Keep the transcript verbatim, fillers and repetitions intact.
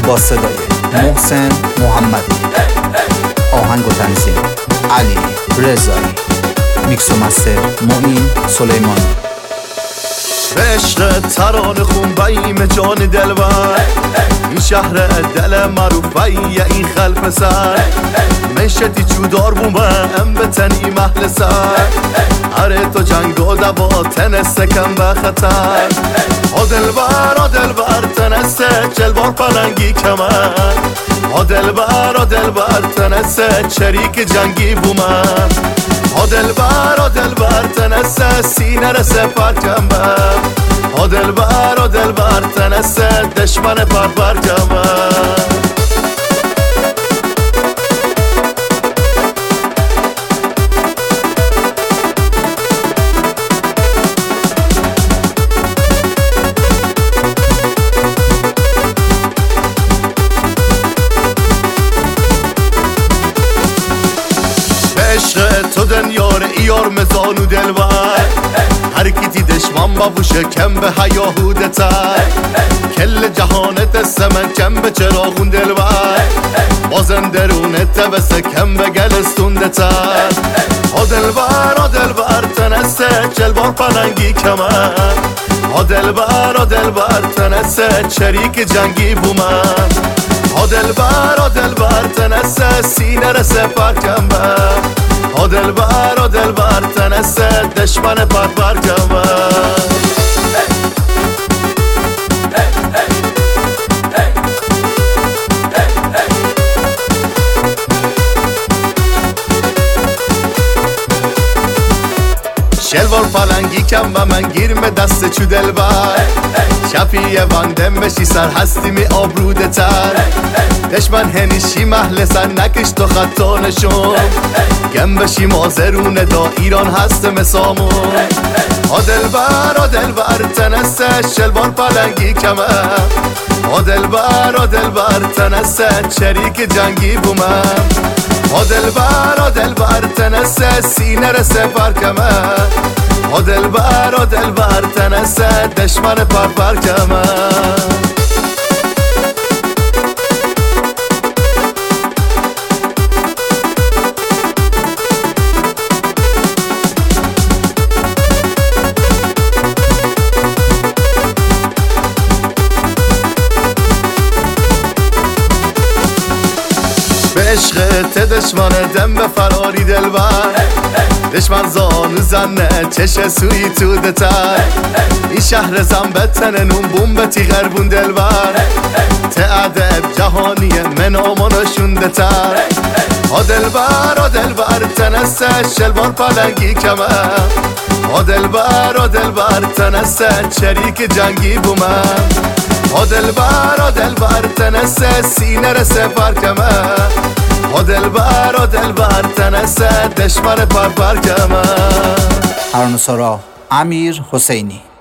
با صدای محسن محمدی، آهنگ و تنظیم علی رضایی، میکس و مستر معین سلیمانی. به عشق ترانه خون بیم جان دلبر، این شهر دل معروفه این خلف سر، مشتی چودار بومه ام بتنی محل سر، اره تو جنگ و دوا تنسته کم به خطر. آ دلبر آ دلبر تنسته چل بار پلنگی کمر، آ دلبر آ دلبر تنسته چریک جنگی بومه، آ دلبر آ دلبر تنسته سینه رسه پرکم به، آ دلبر آ دلبر تنسته دشمن پر برکمه. عشق تو دنیار ایار مزانو دلبر، هر کیتی دشمن بابوشه کم به حیاهوده تر، کل جهانت سمن کم به چراغون دلبر، بازن درونت بسه کم به گلستونده تر. آ دلبر آ دلبر تنسته چل بار پلنگی کمر، آ دلبر آ دلبر تنسته چریک جنگی بومن، آ دلبر آ دلبر تنسته سینه رسه پرکم به، آ دلبر آ دلبر تنسته دشمن پر برکمه. شلوار پلنگی کم و من گیرم دست چو دلبر، شفیه واندم بشی سر هستی می آبروده تر، دشمن هنیشی محل سر نکش تو خطا نشون، گم بشی مازرونه دا ایران هست مسامون. آ دلبر آ دلبر تنسته شلوار پلنگی کمه، آ دلبر آ دلبر تنسته چریک جنگی بومه، آ دلبر آ دلبر تنسته سینه رسه پرکمه، آ دلبر آ دلبر تنسته دشمن پر برکمه. به عشق ت دشمن دم به فراری دلبر، دشمن زانو زنه چش سوی تو دتر، این شهر زن بتنه نون بوم بتی غربون دلبر، ت ادب جهانیه من آمانشون دتر. آ دلبر آ دلبر تنسته شلوار پلنگی کمه، آ دلبر آ دلبر تنسته چریک جنگی بومه، آ دلبر آ دلبر تنسته سینه رسه پرکمه، آ دلبر آ دلبر تنسته دشمن پر برکمه. ترانه‌سرا امیر حسینی.